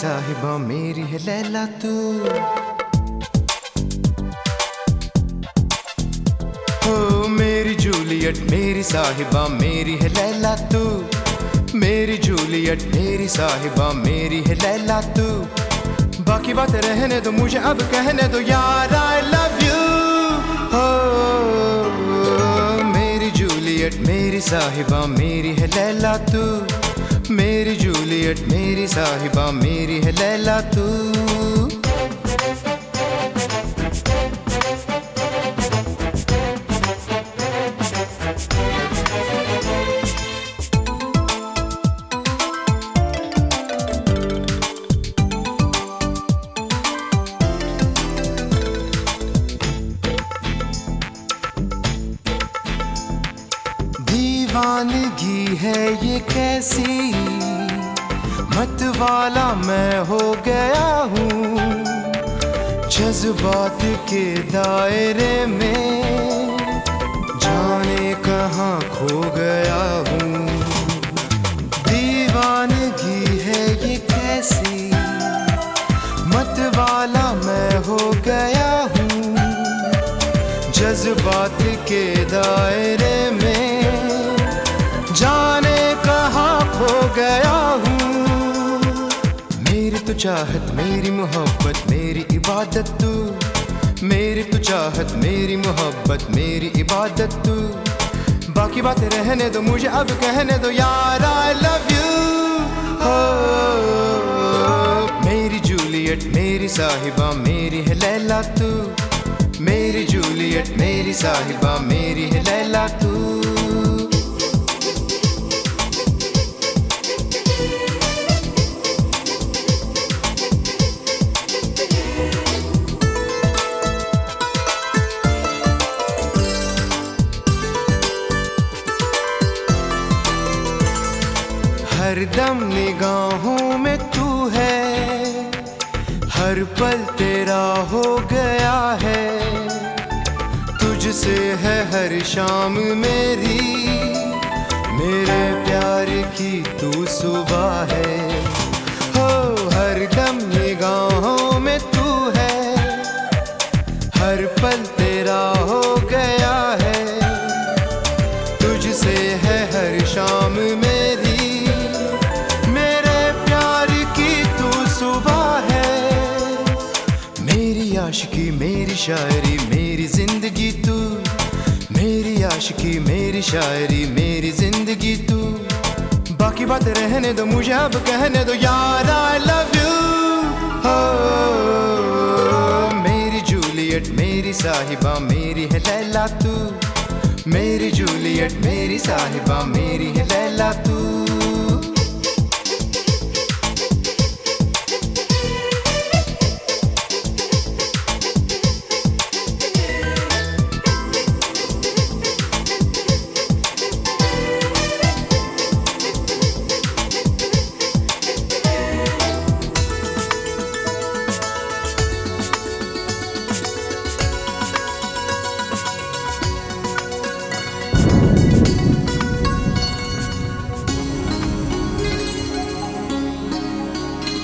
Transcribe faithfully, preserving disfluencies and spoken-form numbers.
साहिबा मेरी है लैला तू। ओ मेरी जूलियट मेरी साहिबा मेरी है लैला तू। मेरी जूलियट मेरी साहिबा मेरी है लैला तू। बाकी बातें रहने दो मुझे अब कहने दो यार आई लव यू। हो मेरी जूलियट मेरी साहिबा मेरी है लैला तू। मेरी जूलियट मेरी साहिबा मेरी है लैला तू। दीवानगी है ये कैसी, मत वाला मैं हो गया हूँ। जज्बात के दायरे में जाने कहाँ खो गया हूँ। दीवानगी है ये कैसी, मत वाला मैं हो गया हूँ। जज्बात के दायरे में जाने कहाँ खो गया हूँ। मेरी तो चाहत मेरी मोहब्बत मेरी इबादत तू। मेरी तो चाहत मेरी मोहब्बत मेरी इबादत तू। बाकी बातें रहने दो मुझे अब कहने दो यार आई लव यू। हो मेरी जूलियट मेरी साहिबा मेरी है लैला तू। मेरी जूलियट मेरी साहिबा मेरी है लैला तू। हरदम निगाहों में तू है, हर पल तेरा हो गया है। तुझसे है हर शाम मेरी, मेरे प्यार की तू सुबह है। हो हरदम निगाहों में तू है, हर पल तेरा हो गया है। तुझसे है हर शाम मेरी, आशिकी मेरी शायरी मेरी जिंदगी तू। मेरी आशिकी मेरी शायरी मेरी जिंदगी तू। बाकी बातें रहने दो मुझे अब कहने दो यार आई लव यू। हो मेरी जूलियट मेरी साहिबा मेरी है लैला तू। मेरी जूलियट मेरी साहिबा मेरी है लैला तू।